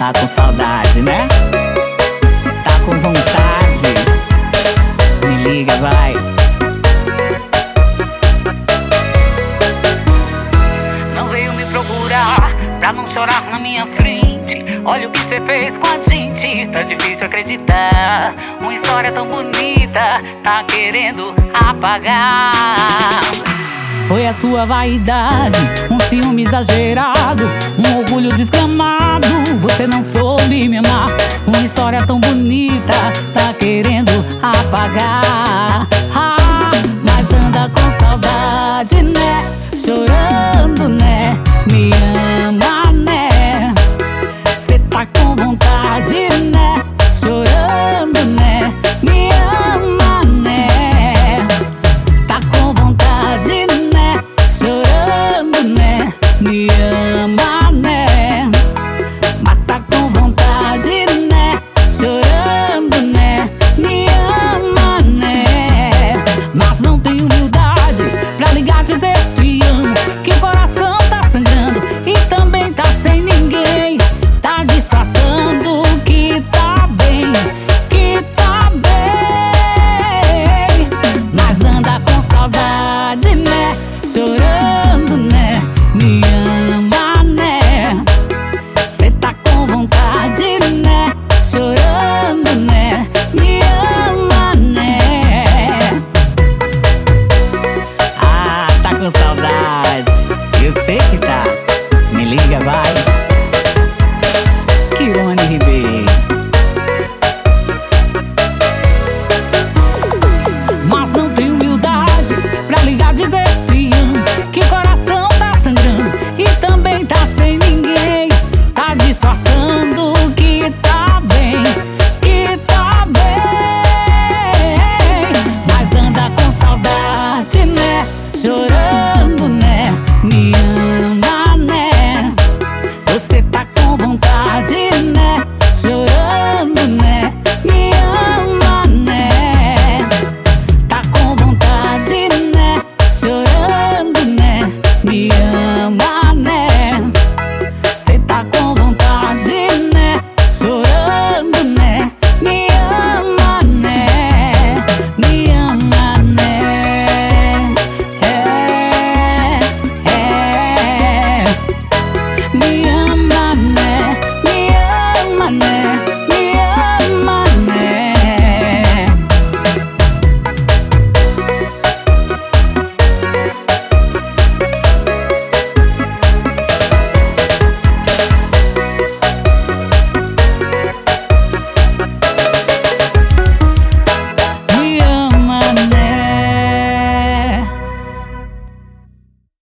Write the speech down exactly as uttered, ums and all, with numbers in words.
Tá com saudade, né? Tá com vontade? Me liga, vai. Não veio me procurar pra não chorar na minha frente. Olha o que cê fez com a gente, tá difícil acreditar. Uma história tão bonita, tá querendo apagar. Foi a sua vaidade, um ciúme exagerado, um orgulho desgramado. Você não soube me amar. Uma história tão bonita, tá querendo apagar. Ah, mas anda com saudade, né? Chorando, né? Me ama, né? Cê tá com vontade, né? Chorando, né? Me ama, né? Tá com vontade, né? Chorando, né? Me ama, né? Mas tá com vontade, né? Chorando, né? Me ama, né? Mas não tem humildade pra ligar, dizer te amo, que o coração tá sangrando e também tá sem ninguém. Tá disfarçando que tá bem, que tá bem. Mas anda com saudade, né? Chorando, né? Me ama, né? Cê tá com vontade, né? Chorando, né? Me ama, né? Ah, tá com saudade. Eu sei que tá.